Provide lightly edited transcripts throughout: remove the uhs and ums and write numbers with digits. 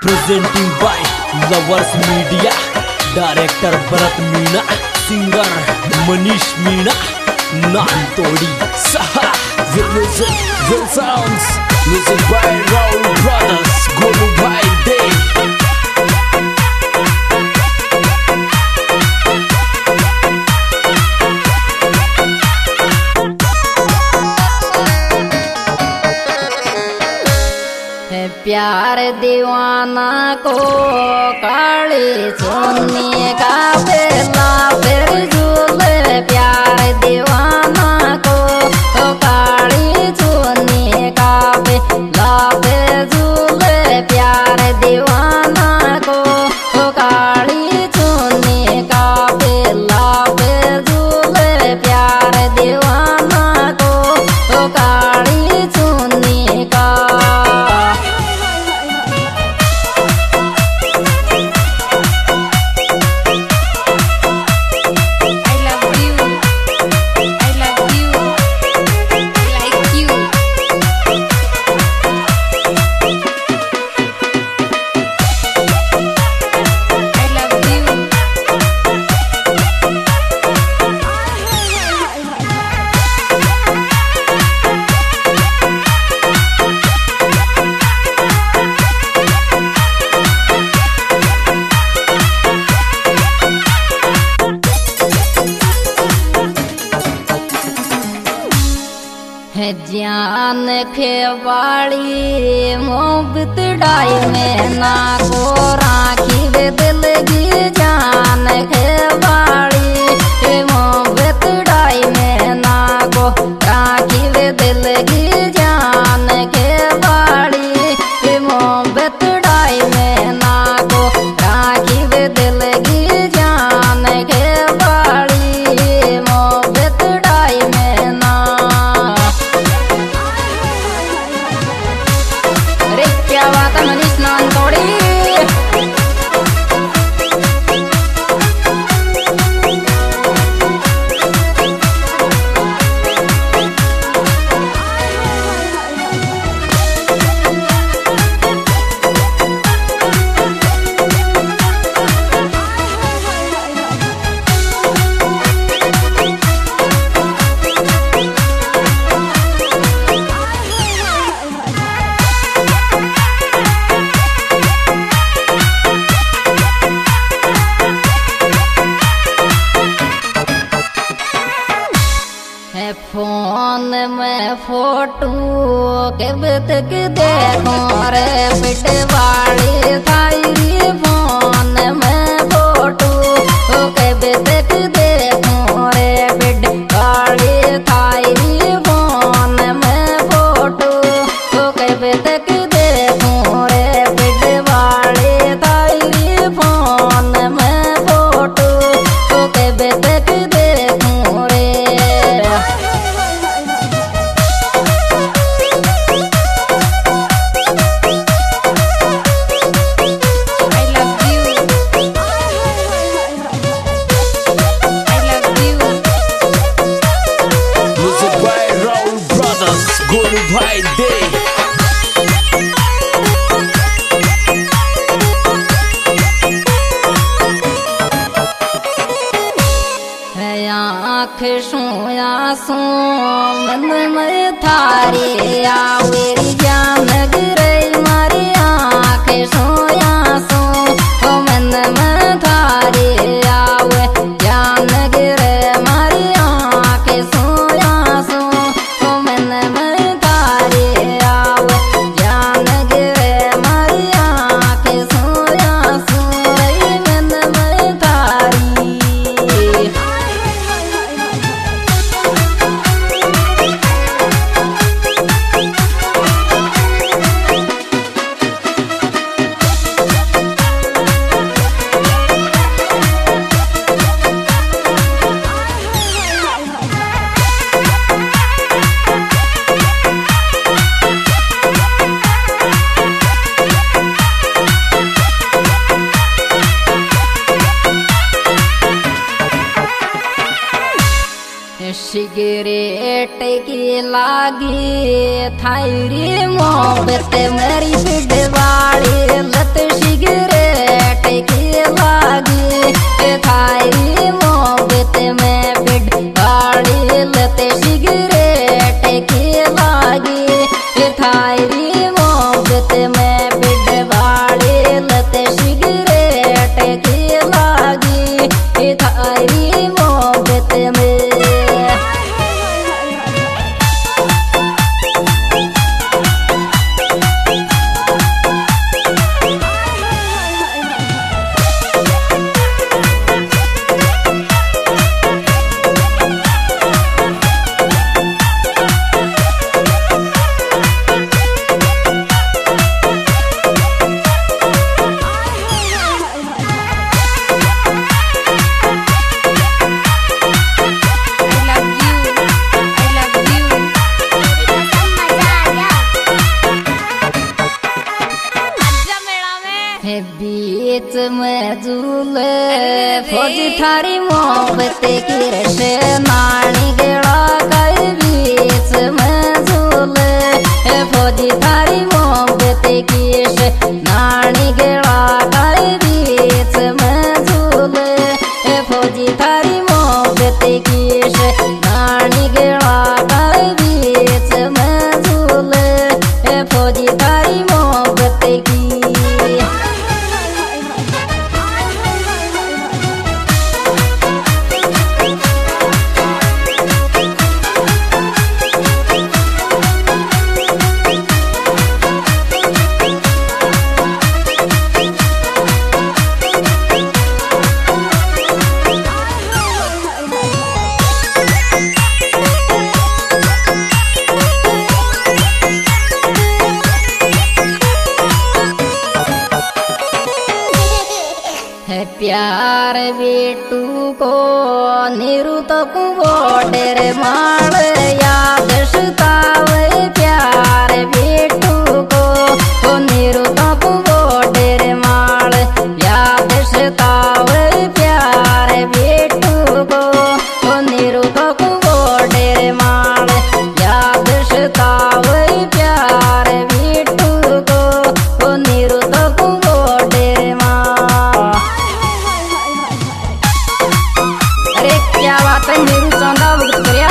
presenting by Lovers Media, director Bharat Meena, singer Manish Meena, Nantodi Saha, music, Will Sounds, music by Raul Brothers, Golu by Day. प्यार दीवाना को काली सोने का बेला फिर झूले प्यार दीवाना को काली सोने का बेला फिर झूले प्यार दीवाना को काली सोने का बेला फिर झूले प्यार दीवाना को काली सोने का। जान खेवाड़ी मोहब्बत डाई में ना को राखी दे दिल की जान खेवाड़ी मोहब्बत डाई में ना को राखी दे दिल की जान खेवाड़ी मोहब्बत डाई में ना को राखी दे दिल की जान खेवाड़ी मोहब्बत डाई में ना। क्या बात है मनीष नानतोड़ी। फोन में फोटो कब तक देखो रे पिटवाड़ी थाई फोन में फोटो कब तक देखो रे पिटवाड़ी थाई फोन में फोटो कब तक देखो रे पिटवाड़ी थाई फोन में फोटो कब तक देखो रे। Golu by Day. आँख सोया सो मन में थारे आवेरी जान गिरे मारी आँख सोया सो मन में थारे आवे जान गिरे मारी आँख सोया सो मन में थारे आवे जान गिरे मारी आँख सोया सो मन में थारी। सिगरेट की लागी थायरी मोहब्बत मेरी बिडवाड़ी लत सिगरेट की लागी थारी मोहब्बत में बिड़वाड़ी लते सिगरेट की लागी थारी मोहब्बत में बिड़वाड़ी लते सिगरेट की लागी थारी मोहब्बत में। बीच में झूले फौजी थारी मोहब्बत की रशे नानी गेड़ा कर बीच में झूले फौजी थारी मोहब्बत की रशे नानी गेड़ा कर बीच में झूले फौजी थारी मोहब्बत की रशे नानी गेड़ा कर बीच में झूले फौजी थारी मोहब्बत की। प्यार बेटू को निरुत कुबोडेर माड़ याद सतावे प्यार बेटू को निरुत कुबोडेर माड़ याद सतावे प्यार बेटू को निरुत कुबोडेर माड़ याद सतावे प्यार बेटू को निरुत कुबोडेर माड़। अरे क्या बात है नीरू चांदा भगत करिया।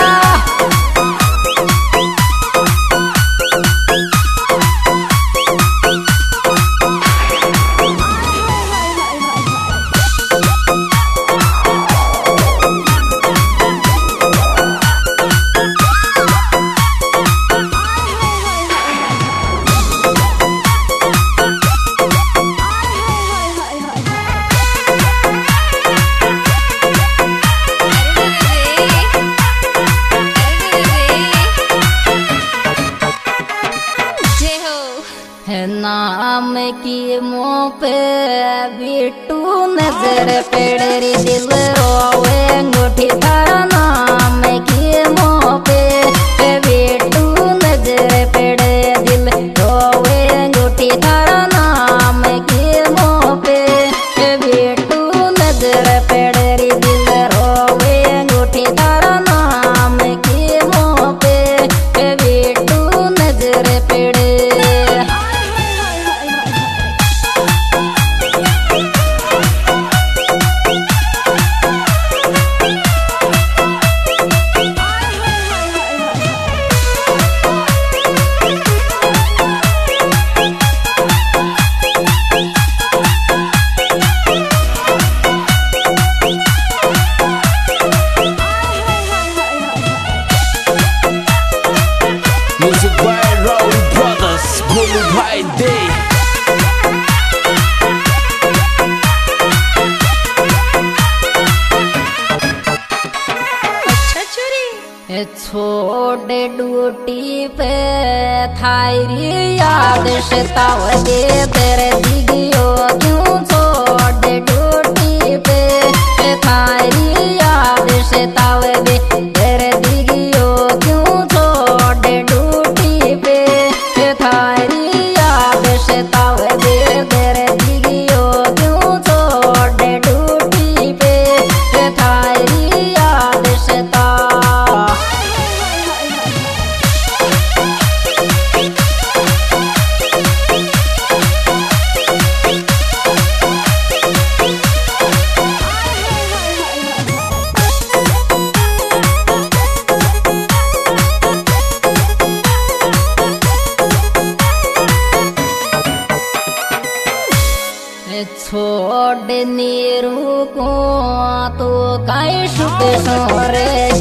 नाम की मुँह पे बिट्टू नजर पेड़री दिल रोवे अंगूठी थारा नाम की मुँह पे बिट्टू नजर पेड़े दिल रोवे अंगूठी थारा नाम की मुँह पे बिट्टू नजर पेड़री दिल रोवे अंगूठी थारा नाम की मुँह पे बिट्टू नजर पेड़े। Music by Raul Brothers, Golu Bhai Dey. छोड़ ड्यूटी पे थारी याद सतावे तेरे दिगियो क्यों छोड़ ड्यूटी पे थारी याद सतावे तेरे दिगियो क्यों छोड़ ड्यूटी पे थारी याद सतावे तेरे दिगियो क्यों छोड़ ड्यूटी पे थारी याद सता। छोड़ नीरू को तो कई सुख सोरे